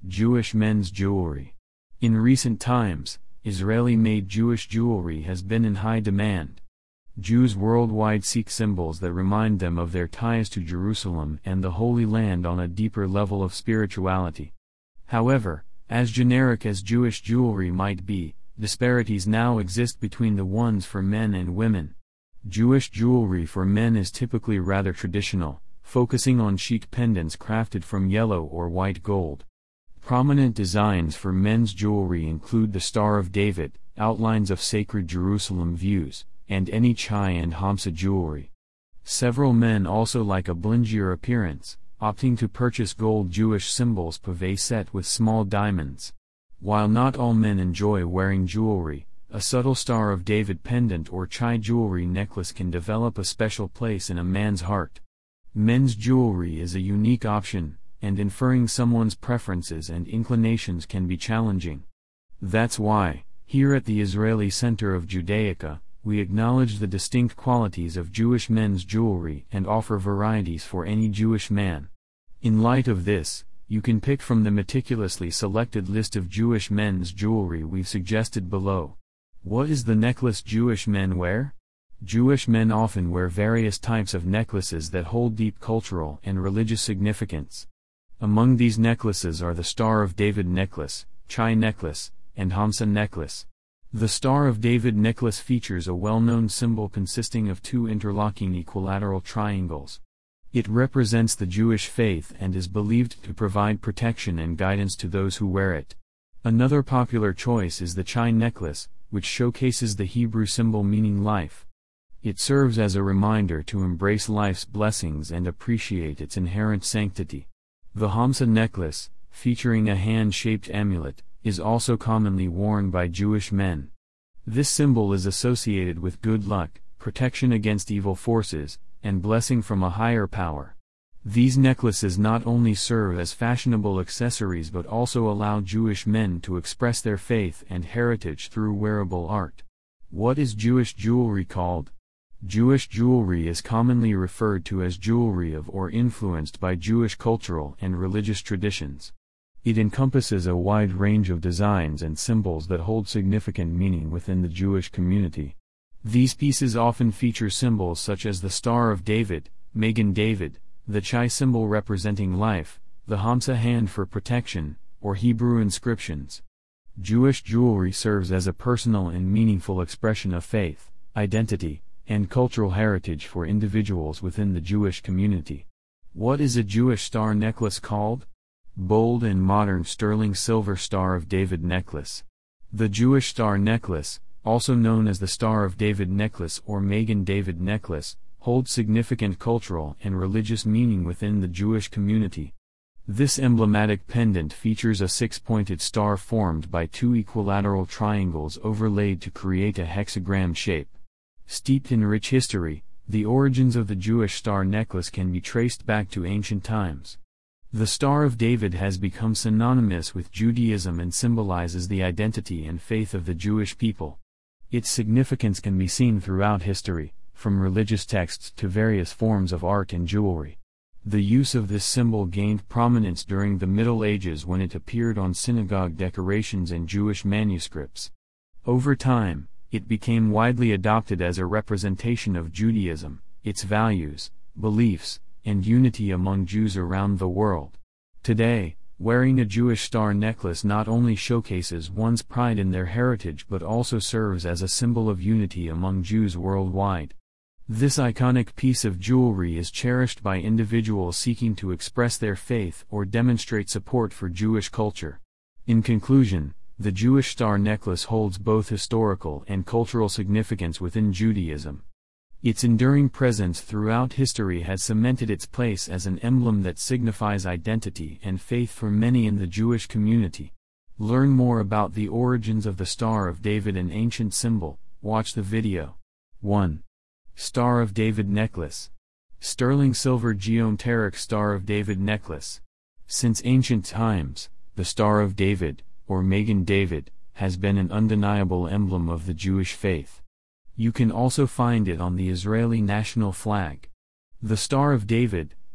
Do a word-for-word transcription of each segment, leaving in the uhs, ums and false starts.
Jewish men's jewelry. In recent times, Israeli-made Jewish jewelry has been in high demand. Jews worldwide seek symbols that remind them of their ties to Jerusalem and the Holy Land on a deeper level of spirituality. However, as generic as Jewish jewelry might be, disparities now exist between the ones for men and women. Jewish jewelry for men is typically rather traditional, focusing on chic pendants crafted from yellow or white gold. Prominent designs for men's jewelry include the Star of David, outlines of sacred Jerusalem views, and any chai and hamsa jewelry. Several men also like a blingier appearance, opting to purchase gold Jewish symbols pavé set with small diamonds. While not all men enjoy wearing jewelry, a subtle Star of David pendant or chai jewelry necklace can develop a special place in a man's heart. Men's jewelry is a unique option, and inferring someone's preferences and inclinations can be challenging. That's why, here at the Israeli Center of Judaica, we acknowledge the distinct qualities of Jewish men's jewelry and offer varieties for any Jewish man. In light of this, you can pick from the meticulously selected list of Jewish men's jewelry we've suggested below. What is the necklace Jewish men wear? Jewish men often wear various types of necklaces that hold deep cultural and religious significance. Among these necklaces are the Star of David necklace, chai necklace, and hamsa necklace. The Star of David necklace features a well-known symbol consisting of two interlocking equilateral triangles. It represents the Jewish faith and is believed to provide protection and guidance to those who wear it. Another popular choice is the chai necklace, which showcases the Hebrew symbol meaning life. It serves as a reminder to embrace life's blessings and appreciate its inherent sanctity. The hamsa necklace, featuring a hand-shaped amulet, is also commonly worn by Jewish men. This symbol is associated with good luck, protection against evil forces, and blessing from a higher power. These necklaces not only serve as fashionable accessories but also allow Jewish men to express their faith and heritage through wearable art. What is Jewish jewelry called? Jewish jewelry is commonly referred to as jewelry of or influenced by Jewish cultural and religious traditions. It encompasses a wide range of designs and symbols that hold significant meaning within the Jewish community. These pieces often feature symbols such as the Star of David, Magen David, the chai symbol representing life, the hamsa hand for protection, or Hebrew inscriptions. Jewish jewelry serves as a personal and meaningful expression of faith, identity, and cultural heritage for individuals within the Jewish community. What is a Jewish star necklace called? Bold and modern sterling silver Star of David necklace. The Jewish star necklace, also known as the Star of David necklace or Magen David necklace, holds significant cultural and religious meaning within the Jewish community. This emblematic pendant features a six-pointed star formed by two equilateral triangles overlaid to create a hexagram shape. Steeped in rich history, the origins of the Jewish star necklace can be traced back to ancient times. The Star of David has become synonymous with Judaism and symbolizes the identity and faith of the Jewish people. Its significance can be seen throughout history, from religious texts to various forms of art and jewelry. The use of this symbol gained prominence during the Middle Ages when it appeared on synagogue decorations and Jewish manuscripts. Over time, it became widely adopted as a representation of Judaism, its values, beliefs, and unity among Jews around the world. Today, wearing a Jewish star necklace not only showcases one's pride in their heritage but also serves as a symbol of unity among Jews worldwide. This iconic piece of jewelry is cherished by individuals seeking to express their faith or demonstrate support for Jewish culture. In conclusion, the Jewish star necklace holds both historical and cultural significance within Judaism. Its enduring presence throughout history has cemented its place as an emblem that signifies identity and faith for many in the Jewish community. Learn more about the origins of the Star of David, an ancient symbol. Watch the video. one. Star of David necklace. Sterling silver geometric Star of David necklace. Since ancient times, the Star of David, or Magen David, has been an undeniable emblem of the Jewish faith. You can also find it on the Israeli national flag. The Star of David,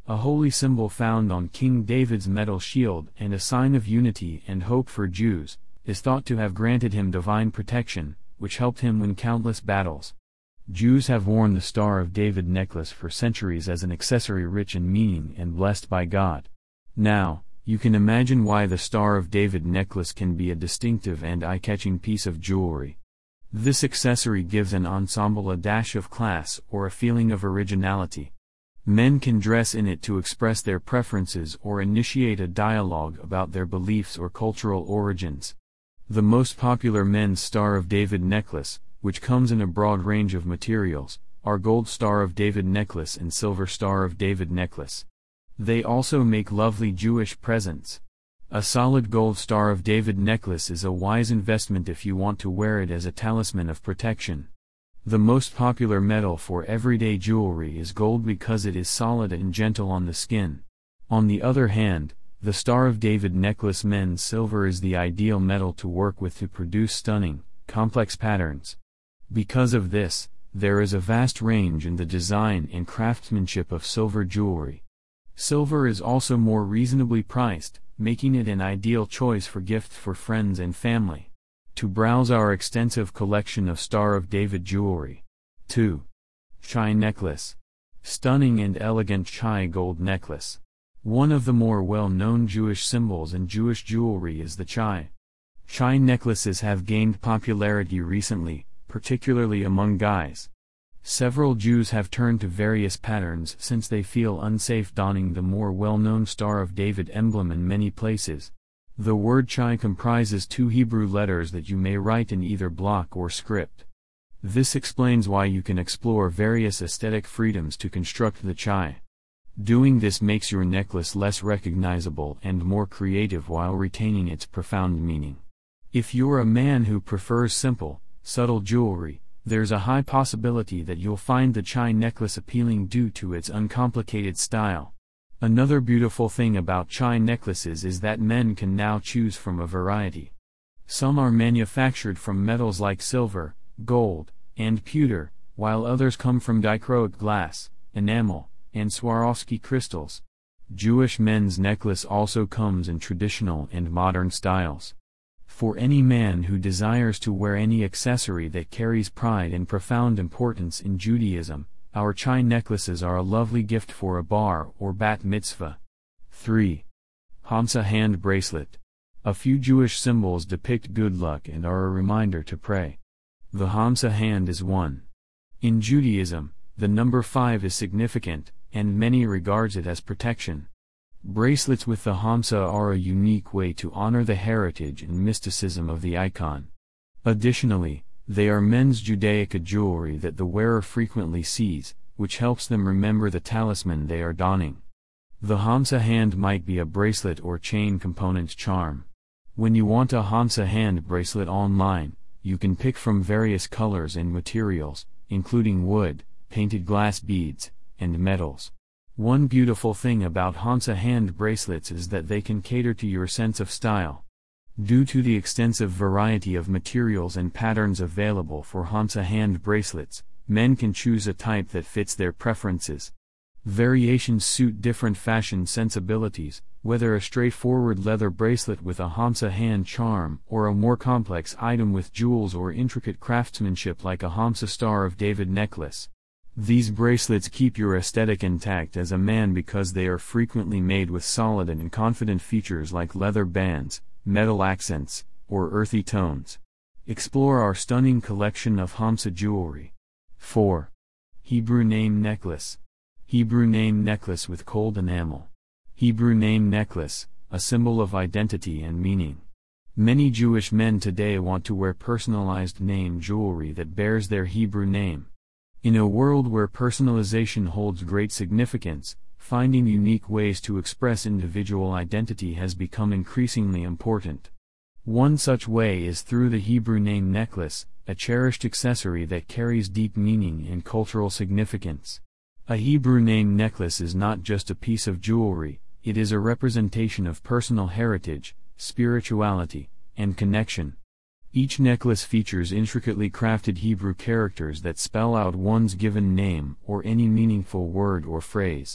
a holy symbol found on King David's metal shield and a sign of unity and hope for Jews, is thought to have granted him divine protection, which helped him win countless battles. Jews have worn the Star of David necklace for centuries as an accessory rich in meaning and blessed by God. Now, you can imagine why the Star of David necklace can be a distinctive and eye-catching piece of jewelry. This accessory gives an ensemble a dash of class or a feeling of originality. Men can dress in it to express their preferences or initiate a dialogue about their beliefs or cultural origins. The most popular men's Star of David necklace, which comes in a broad range of materials, are gold Star of David necklace and silver Star of David necklace. They also make lovely Jewish presents. A solid gold Star of David necklace is a wise investment if you want to wear it as a talisman of protection. The most popular metal for everyday jewelry is gold because it is solid and gentle on the skin. On the other hand, the Star of David necklace men's silver is the ideal metal to work with to produce stunning, complex patterns. Because of this, there is a vast range in the design and craftsmanship of silver jewelry. Silver is also more reasonably priced, making it an ideal choice for gifts for friends and family. To browse our extensive collection of Star of David jewelry. two. Chai necklace. Stunning and elegant chai gold necklace. One of the more well-known Jewish symbols in Jewish jewelry is the chai. Chai necklaces have gained popularity recently, particularly among guys. Several Jews have turned to various patterns since they feel unsafe donning the more well-known Star of David emblem in many places. The word chai comprises two Hebrew letters that you may write in either block or script. This explains why you can explore various aesthetic freedoms to construct the chai. Doing this makes your necklace less recognizable and more creative while retaining its profound meaning. If you're a man who prefers simple, subtle jewelry, there's a high possibility that you'll find the chai necklace appealing due to its uncomplicated style. Another beautiful thing about chai necklaces is that men can now choose from a variety. Some are manufactured from metals like silver, gold, and pewter, while others come from dichroic glass, enamel, and Swarovski crystals. Jewish men's necklace also comes in traditional and modern styles. For any man who desires to wear any accessory that carries pride and profound importance in Judaism, our chai necklaces are a lovely gift for a bar or bat mitzvah. three. Hamsa hand bracelet. A few Jewish symbols depict good luck and are a reminder to pray. The Hamsa hand is one. In Judaism, the number five is significant, and many regards it as protection. Bracelets with the Hamsa are a unique way to honor the heritage and mysticism of the icon. Additionally, they are men's Judaica jewelry that the wearer frequently sees, which helps them remember the talisman they are donning. The Hamsa hand might be a bracelet or chain component charm. When you want a Hamsa hand bracelet online, you can pick from various colors and materials, including wood, painted glass beads, and metals. One beautiful thing about Hamsa hand bracelets is that they can cater to your sense of style. Due to the extensive variety of materials and patterns available for Hamsa hand bracelets, men can choose a type that fits their preferences. Variations suit different fashion sensibilities, whether a straightforward leather bracelet with a Hamsa hand charm or a more complex item with jewels or intricate craftsmanship like a Hamsa Star of David necklace. These bracelets keep your aesthetic intact as a man because they are frequently made with solid and confident features like leather bands, metal accents, or earthy tones. Explore our stunning collection of Hamsa jewelry. four. Hebrew name necklace. Hebrew name necklace with cold enamel. Hebrew name necklace, a symbol of identity and meaning. Many Jewish men today want to wear personalized name jewelry that bears their Hebrew name. In a world where personalization holds great significance, finding unique ways to express individual identity has become increasingly important. One such way is through the Hebrew name necklace, a cherished accessory that carries deep meaning and cultural significance. A Hebrew name necklace is not just a piece of jewelry, it is a representation of personal heritage, spirituality, and connection. Each necklace features intricately crafted Hebrew characters that spell out one's given name or any meaningful word or phrase.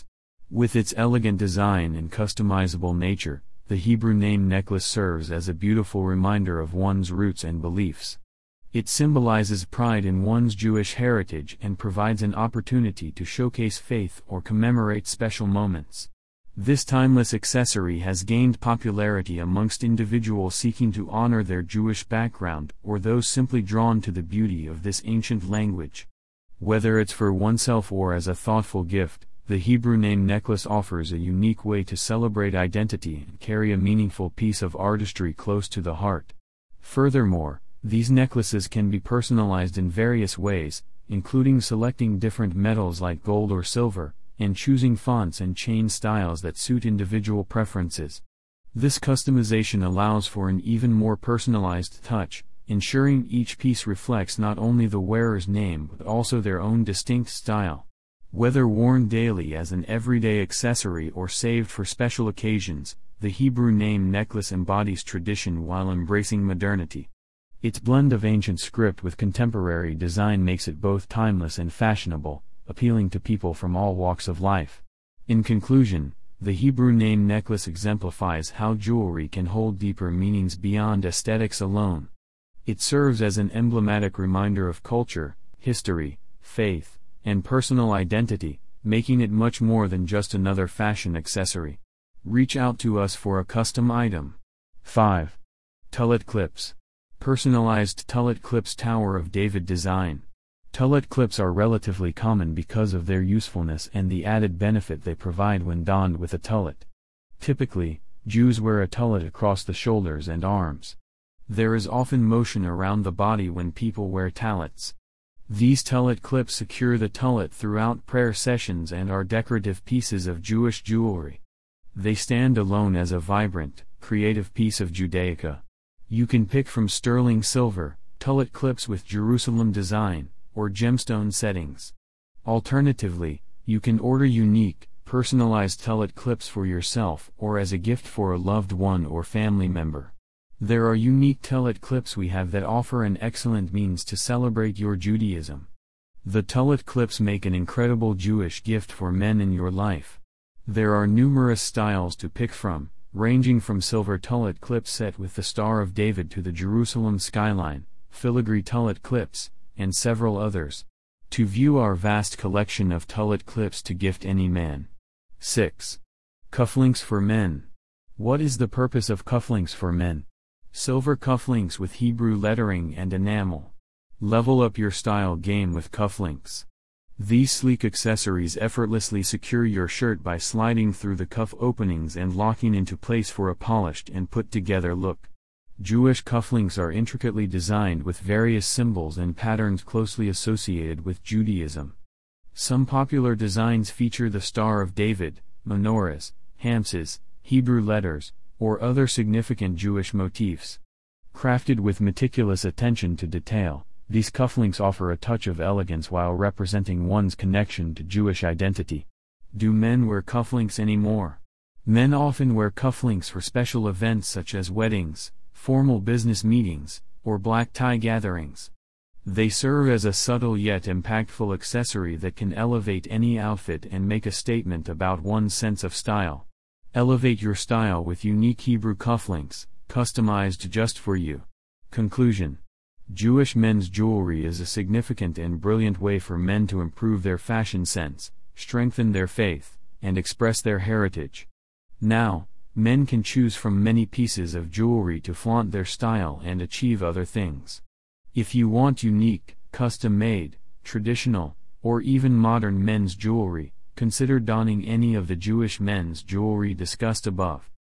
With its elegant design and customizable nature, the Hebrew name necklace serves as a beautiful reminder of one's roots and beliefs. It symbolizes pride in one's Jewish heritage and provides an opportunity to showcase faith or commemorate special moments. This timeless accessory has gained popularity amongst individuals seeking to honor their Jewish background or those simply drawn to the beauty of this ancient language. Whether it's for oneself or as a thoughtful gift, the Hebrew name necklace offers a unique way to celebrate identity and carry a meaningful piece of artistry close to the heart. Furthermore, these necklaces can be personalized in various ways, including selecting different metals like gold or silver, and choosing fonts and chain styles that suit individual preferences. This customization allows for an even more personalized touch, ensuring each piece reflects not only the wearer's name but also their own distinct style. Whether worn daily as an everyday accessory or saved for special occasions, the Hebrew name necklace embodies tradition while embracing modernity. Its blend of ancient script with contemporary design makes it both timeless and fashionable, appealing to people from all walks of life. In conclusion, the Hebrew name necklace exemplifies how jewelry can hold deeper meanings beyond aesthetics alone. It serves as an emblematic reminder of culture, history, faith, and personal identity, making it much more than just another fashion accessory. Reach out to us for a custom item. five. Tullet Clips. Personalized Tullet Clips. Tower of David design. Tullet clips are relatively common because of their usefulness and the added benefit they provide when donned with a tullet. Typically, Jews wear a tullet across the shoulders and arms. There is often motion around the body when people wear tallets. These tullet clips secure the tullet throughout prayer sessions and are decorative pieces of Jewish jewelry. They stand alone as a vibrant, creative piece of Judaica. You can pick from sterling silver, tullet clips with Jerusalem design, or gemstone settings. Alternatively, you can order unique, personalized tullet clips for yourself or as a gift for a loved one or family member. There are unique tullet clips we have that offer an excellent means to celebrate your Judaism. The tullet clips make an incredible Jewish gift for men in your life. There are numerous styles to pick from, ranging from silver tullet clips set with the Star of David to the Jerusalem skyline, filigree tullet clips, and several others. To view our vast collection of tullet clips to gift any man. six. Cufflinks for men. What is the purpose of cufflinks for men? Silver cufflinks with Hebrew lettering and enamel. Level up your style game with cufflinks. These sleek accessories effortlessly secure your shirt by sliding through the cuff openings and locking into place for a polished and put-together look. Jewish cufflinks are intricately designed with various symbols and patterns closely associated with Judaism. Some popular designs feature the Star of David, menorahs, hamses, Hebrew letters, or other significant Jewish motifs. Crafted with meticulous attention to detail, these cufflinks offer a touch of elegance while representing one's connection to Jewish identity. Do men wear cufflinks anymore? Men often wear cufflinks for special events such as weddings, formal business meetings, or black tie gatherings. They serve as a subtle yet impactful accessory that can elevate any outfit and make a statement about one's sense of style. Elevate your style with unique Hebrew cufflinks, customized just for you. Conclusion. Jewish men's jewelry is a significant and brilliant way for men to improve their fashion sense, strengthen their faith, and express their heritage. Now, men can choose from many pieces of jewelry to flaunt their style and achieve other things. If you want unique, custom-made, traditional, or even modern men's jewelry, consider donning any of the Jewish men's jewelry discussed above.